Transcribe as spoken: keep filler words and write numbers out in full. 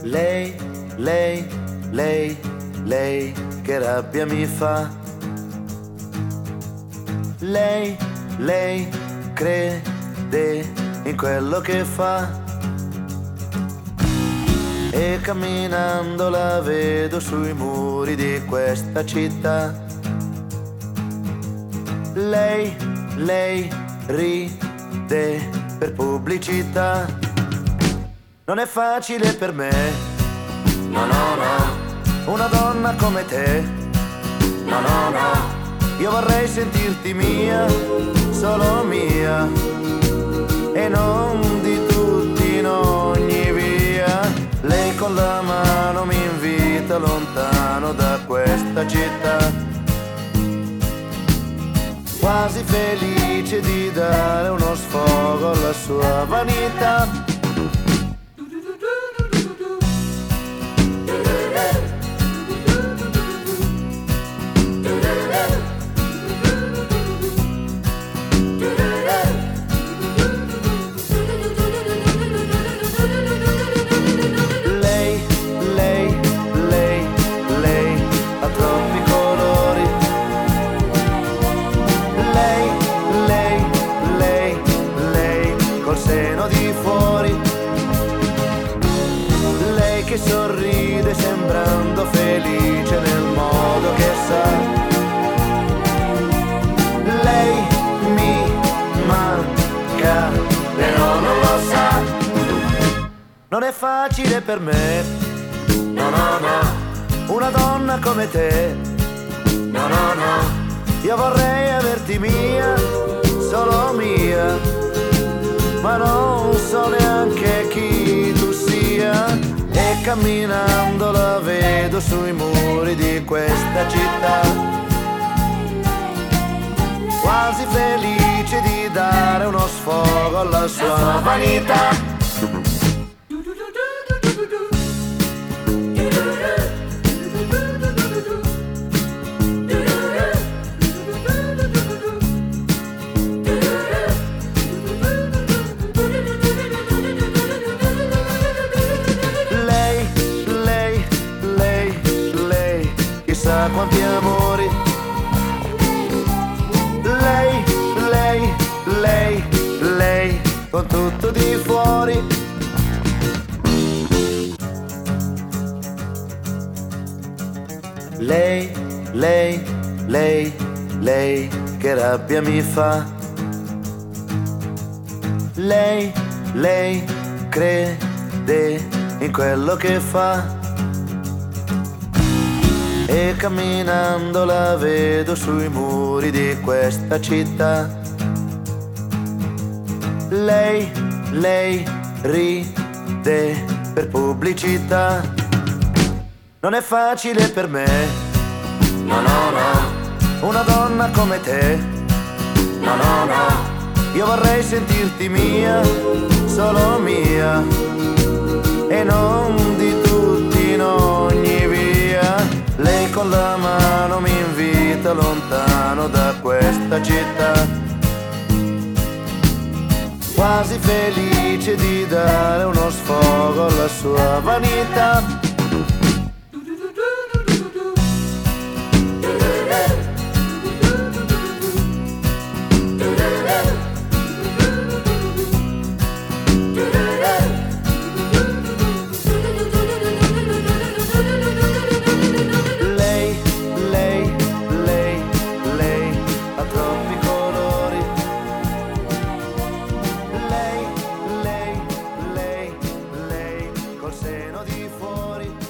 Lei, lei, lei, lei, che rabbia mi fa. Lei, lei, crede in quello che fa. E camminando la vedo sui muri di questa città. Lei, lei, ride per pubblicità. Non è facile per me, no, no, no, una donna come te, no, no, no. Io vorrei sentirti mia, solo mia, e non di tutti in ogni via. Lei con la mano mi invita lontano da questa città, quasi felice di dare uno sfogo alla sua vanità. Che sorride sembrando felice nel modo che sa. Lei mi manca e no, non lo sa. Non è facile per me, no, no, no, una donna come te, no, no, no. Io vorrei averti mia, solo mia, ma non so neanche chi tu sia. E camminando la vedo sui muri di questa città, quasi felice di dare uno sfogo alla sua vanità. Chissà quanti amori. Lei, lei, lei, lei, con tutto di fuori. Lei, lei, lei, lei, che rabbia mi fa. Lei, lei, crede in quello che fa. E camminando la vedo sui muri di questa città. Lei, lei, ride per pubblicità. Non è facile per me, no, no, no, una donna come te, no, no, no. Io vorrei sentirti mia, solo mia, e non di tutti in ogni via. Lei con la mano mi invita lontano da questa città, quasi felice di dare uno sfogo alla sua vanità. Seno di fuori.